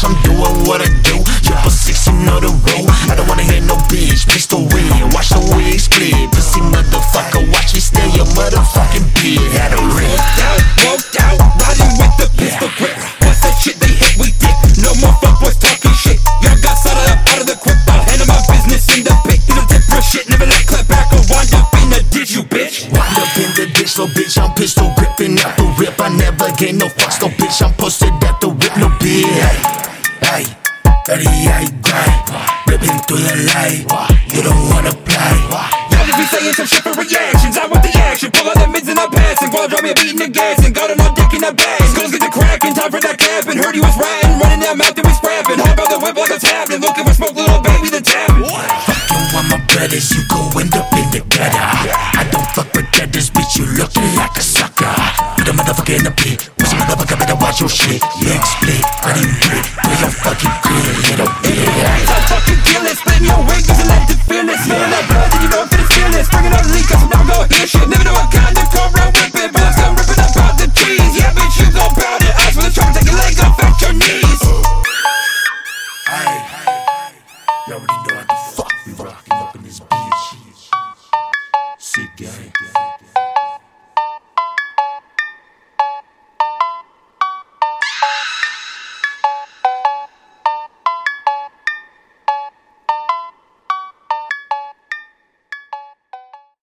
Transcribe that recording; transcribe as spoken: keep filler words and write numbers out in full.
bitch, I'm doing what I do. Triple six, you know the rule. I don't wanna hear no bitch, pistol win. Watch the wig split. Pussy motherfucker, watch me steal your motherfucking beard. Had a rip. Walked out, walked out, riding with the pistol grip. Once that shit they hit, we dip. No more fuckboys talking shit. Y'all got started up out of the crib. I'll handle my business in the pit. You don't take real shit, never let clap back or wind up in the ditch, you bitch. Wind up in the ditch, so bitch, I'm pistol gripping out the rip. I never gave no fucks, no bitch, I'm posted at the whip, no beer. Hey, hey, thirty-eight grind, ripping through the light. You don't wanna play. Y'all just be saying some shit for reactions. I want the action, pull out the mids and I'm passing. While I drop me a beat in the gas and got another dick in the bag. Skulls get the cracking, time for that capping. Heard he was riding, running that mouth and we scrapping. Hop out the whip like it's happening, looking for smoke, little baby, the tapping. Fucking with my brothers, you go end up in the gutter. I don't fuck with others, bitch, you looking like a sucker. Put a motherfucker in the pit, push a motherfucker, better watch your shit. Leg split.